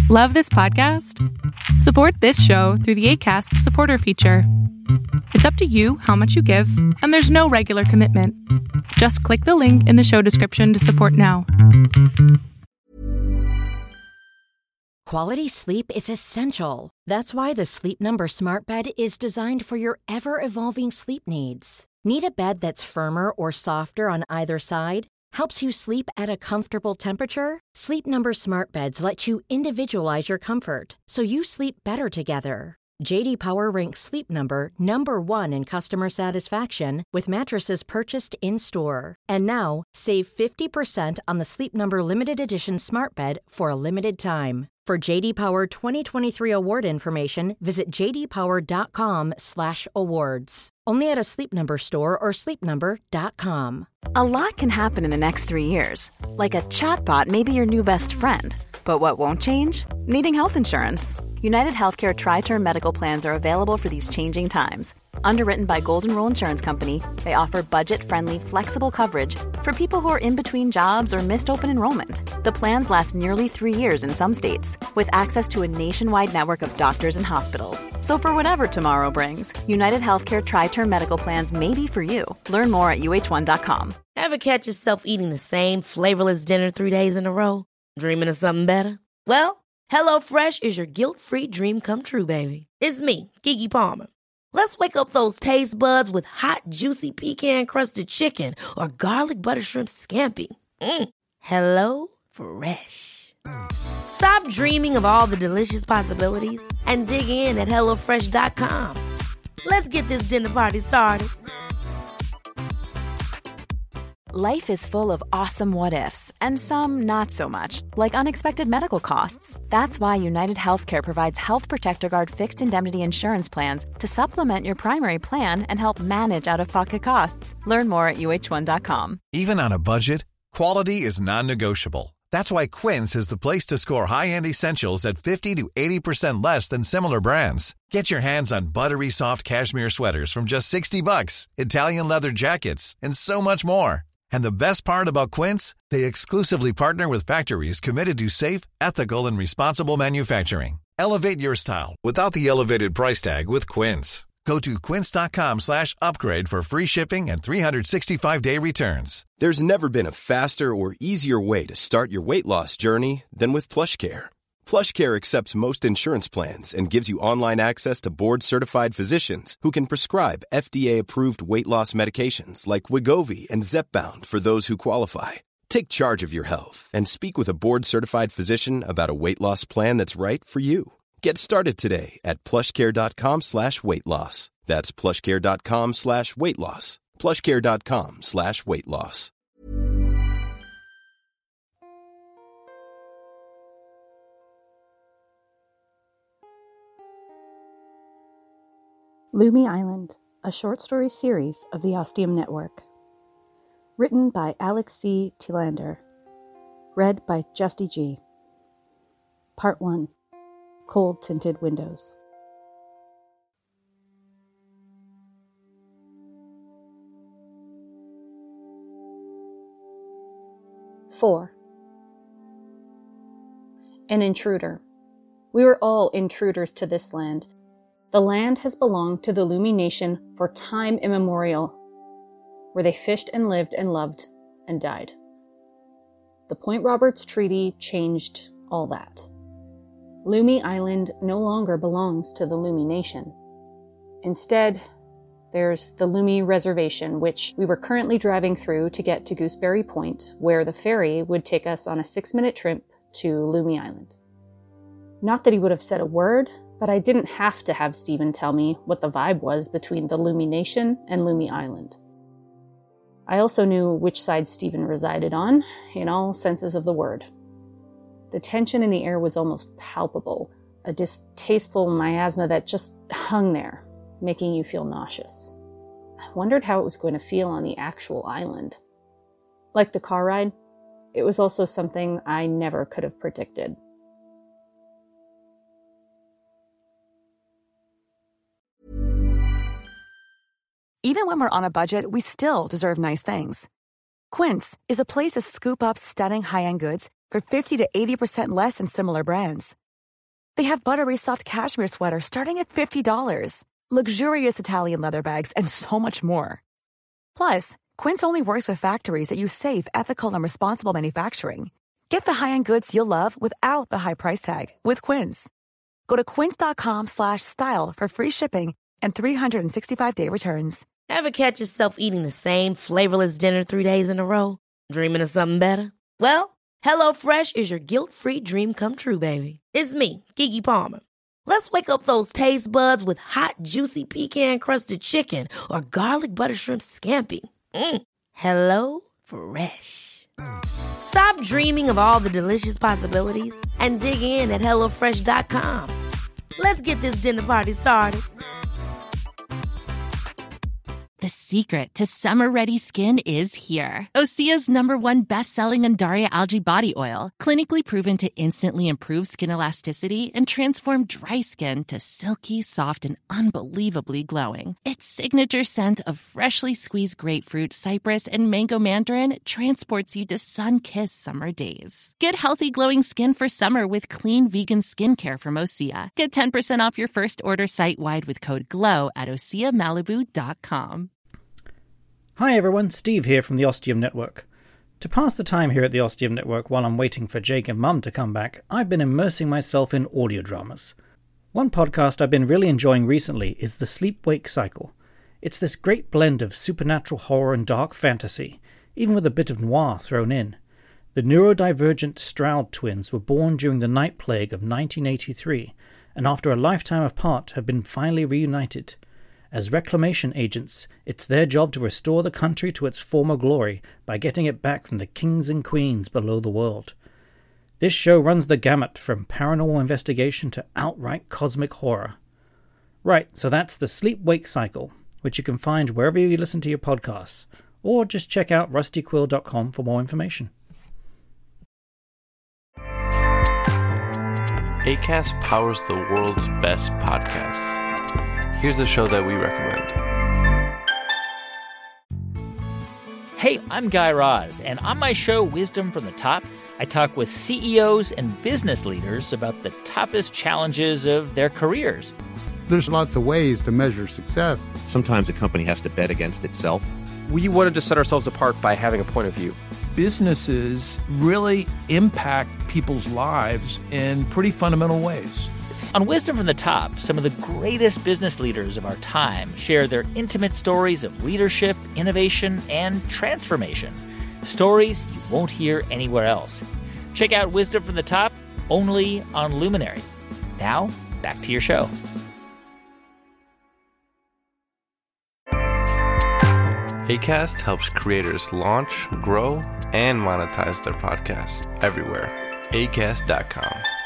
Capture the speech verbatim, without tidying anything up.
Love this podcast? Support this show through the Acast supporter feature. It's up to you how much you give, and there's no regular commitment. Just click the link in the show description to support now. Quality sleep is essential. That's why the Sleep Number Smart Bed is designed for your ever-evolving sleep needs. Need a bed that's firmer or softer on either side? Helps you sleep at a comfortable temperature? Sleep Number Smart Beds let you individualize your comfort, so you sleep better together. J D Power ranks Sleep Number number one in customer satisfaction with mattresses purchased in-store. And now, save fifty percent on the Sleep Number Limited Edition Smart Bed for a limited time. For J D Power twenty twenty-three award information, visit j d power dot com slash awards. Only at a Sleep Number store or sleep number dot com. A lot can happen in the next three years. Like a chatbot may be your new best friend. But what won't change? Needing health insurance. United Healthcare Tri-Term Medical Plans are available for these changing times. Underwritten by Golden Rule Insurance Company, they offer budget-friendly, flexible coverage for people who are in between jobs or missed open enrollment. The plans last nearly three years in some states, with access to a nationwide network of doctors and hospitals. So for whatever tomorrow brings, United Healthcare Tri-Term Medical Plans may be for you. Learn more at u h one dot com. Ever catch yourself eating the same flavorless dinner three days in a row? Dreaming of something better? Well, HelloFresh is your guilt-free dream come true, baby. It's me, Keke Palmer. Let's wake up those taste buds with hot, juicy pecan-crusted chicken or garlic butter shrimp scampi. Mm. Hello Fresh. Stop dreaming of all the delicious possibilities and dig in at hello fresh dot com. Let's get this dinner party started. Life is full of awesome what-ifs, and some not so much, like unexpected medical costs. That's why United Healthcare provides Health Protector Guard fixed indemnity insurance plans to supplement your primary plan and help manage out-of-pocket costs. Learn more at u h one dot com. Even on a budget, quality is non-negotiable. That's why Quince is the place to score high-end essentials at fifty to eighty percent less than similar brands. Get your hands on buttery soft cashmere sweaters from just sixty bucks, Italian leather jackets, and so much more. And the best part about Quince, they exclusively partner with factories committed to safe, ethical, and responsible manufacturing. Elevate your style without the elevated price tag with Quince. Go to quince dot com slash upgrade for free shipping and three sixty-five day returns. There's never been a faster or easier way to start your weight loss journey than with PlushCare. PlushCare accepts most insurance plans and gives you online access to board-certified physicians who can prescribe F D A-approved weight loss medications like Wegovy and Zepbound for those who qualify. Take charge of your health and speak with a board-certified physician about a weight loss plan that's right for you. Get started today at plushcare.com slash weight loss. That's plushcare.com slash weight loss. plushcare.com slash weight loss. Lumi Island, a short story series of the Ostium Network. Written by Alex C. Tillander. Read by Justy G. Part one. Cold Tinted Windows. Four. An intruder. We were all intruders to this land. The land has belonged to the Lumi Nation for time immemorial, where they fished and lived and loved and died. The Point Roberts Treaty changed all that. Lumi Island no longer belongs to the Lumi Nation. Instead, there's the Lumi Reservation, which we were currently driving through to get to Gooseberry Point, where the ferry would take us on a six-minute trip to Lumi Island. Not that he would have said a word, but I didn't have to have Stephen tell me what the vibe was between the Lumi Nation and Lumi Island. I also knew which side Stephen resided on, in all senses of the word. The tension in the air was almost palpable, a distasteful miasma that just hung there, making you feel nauseous. I wondered how it was going to feel on the actual island. Like the car ride, it was also something I never could have predicted. Even when we're on a budget, we still deserve nice things. Quince is a place to scoop up stunning high-end goods for fifty to eighty percent less than similar brands. They have buttery soft cashmere sweaters starting at fifty dollars, luxurious Italian leather bags, and so much more. Plus, Quince only works with factories that use safe, ethical, and responsible manufacturing. Get the high-end goods you'll love without the high price tag with Quince. Go to quince.com slash style for free shipping and three sixty-five day returns. Ever catch yourself eating the same flavorless dinner three days in a row? Dreaming of something better? Well, HelloFresh is your guilt-free dream come true, baby. It's me, Keke Palmer. Let's wake up those taste buds with hot, juicy pecan-crusted chicken or garlic butter shrimp scampi. Mm. Hello Fresh. Stop dreaming of all the delicious possibilities and dig in at hello fresh dot com. Let's get this dinner party started. The secret to summer-ready skin is here. Osea's number one best-selling Undaria Algae Body Oil, clinically proven to instantly improve skin elasticity and transform dry skin to silky, soft, and unbelievably glowing. Its signature scent of freshly squeezed grapefruit, cypress, and mango mandarin transports you to sun-kissed summer days. Get healthy, glowing skin for summer with clean vegan skincare from Osea. Get ten percent off your first order site-wide with code GLOW at osea malibu dot com. Hi everyone, Steve here from the Ostium Network. To pass the time here at the Ostium Network while I'm waiting for Jake and Mum to come back, I've been immersing myself in audio dramas. One podcast I've been really enjoying recently is The Sleep-Wake Cycle. It's this great blend of supernatural horror and dark fantasy, even with a bit of noir thrown in. The neurodivergent Stroud twins were born during the night plague of nineteen eighty-three, and after a lifetime apart have been finally reunited. As reclamation agents, it's their job to restore the country to its former glory by getting it back from the kings and queens below the world. This show runs the gamut from paranormal investigation to outright cosmic horror. Right, so that's the Sleep-Wake Cycle, which you can find wherever you listen to your podcasts, or just check out rusty quill dot com for more information. Acast powers the world's best podcasts. Here's a show that we recommend. Hey, I'm Guy Raz, and on my show, Wisdom from the Top, I talk with C E Os and business leaders about the toughest challenges of their careers. There's lots of ways to measure success. Sometimes a company has to bet against itself. We wanted to set ourselves apart by having a point of view. Businesses really impact people's lives in pretty fundamental ways. On Wisdom from the Top, some of the greatest business leaders of our time share their intimate stories of leadership, innovation, and transformation. Stories you won't hear anywhere else. Check out Wisdom from the Top only on Luminary. Now, back to your show. Acast helps creators launch, grow, and monetize their podcasts everywhere. acast dot com.